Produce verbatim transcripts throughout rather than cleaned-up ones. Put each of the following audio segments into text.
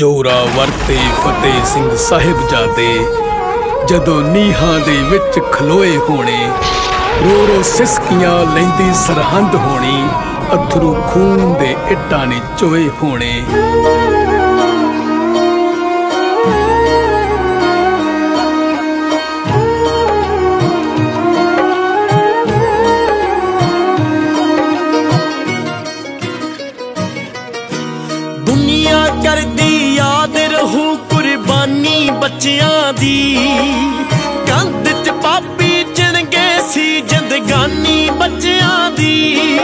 जोरावर ते फतेह सिंह साहिबजादे जदों नीहां दे विच खलोए होने, रो रो सिसकियां लैंदी सरहंद होनी, अथरू खून दे इट्टां ने चोए होने। दुनिया करदी याद रहू कुर्बानी बच्चियां दी, कंध च पापी चिणगे सी जिंदगानी बच्चियां दी।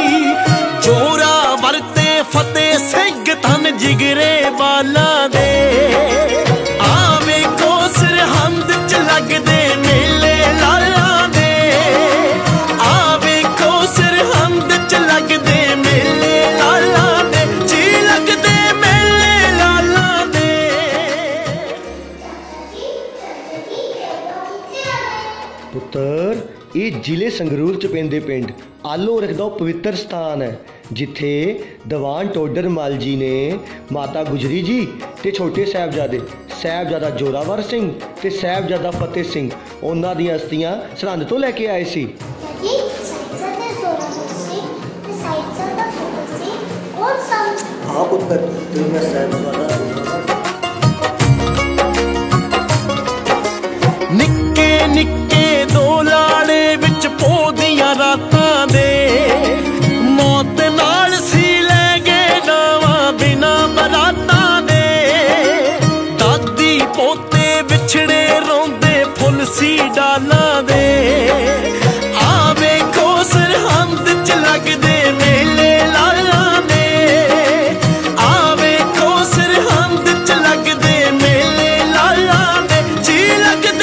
जोरावर ते फतेह सिंह धन जिगरे वाला दे, आवे को सरहंद च लगदे मेले लाला दे, आवे को सरहंद च लगदे मेले लाला दे, जी लगदे पुत्तर। ये जिले संगरूर च पेंदे पिंड आलोरख दा पवित्र स्थान है, जिथे दीवान टोडर मल जी ने माता गुजरी जी ते छोटे साहबजादे साहबजादा जोरावर सिंह ते साहबजादा फतेह सिंह उन्हां दी अस्थियां सरहंद तो लैके आए सी। हाँ पुत्तर, ते मैं साहबजादा निक्के निक्के दो लाड़े विच पोदियां रातां दे, मौत नाल सी लै गए नावां बिना बरातां दे। दादी पोते विछड़े रोंदे फुल सी डालां दे, आवे को सरहंद च लगदे मेले लालां दे, आवे को सरहंद च लगदे मेले लालां दे, जी लगदे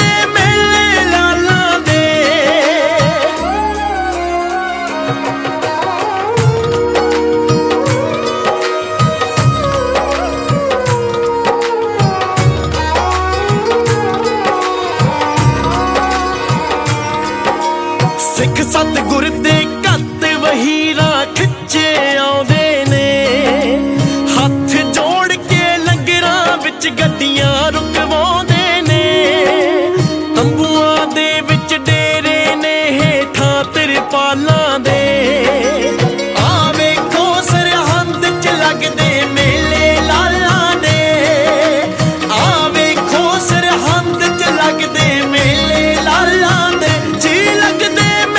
सिख सतगुर दे कत वहीरा खिच्चे आउंदे ने, हथ जोड़ के लंगरां विच गड्डियां रुकवाउंदे ने। तंबूआं दे विच डेरे ने हेठां तिरपालां दे, आवे को सरहंद च लगदे मेले लालां दे, आवे को सरहंद च लगदे मेले लालां दे, जी लगदे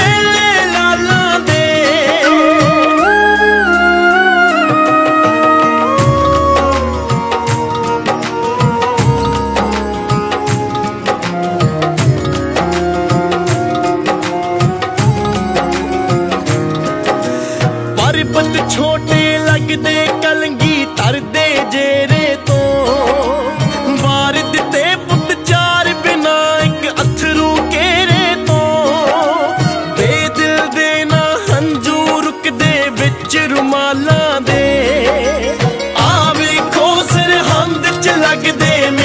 पर्वत छोटे लगदे कलंगी तरदे जेरे तो, वार दिते पुत चार बिना एक अथरू केरे तो। बेदिल दे ना हंजू रुकदे विच रुमालां दे, आवे को सरहंद च लगदे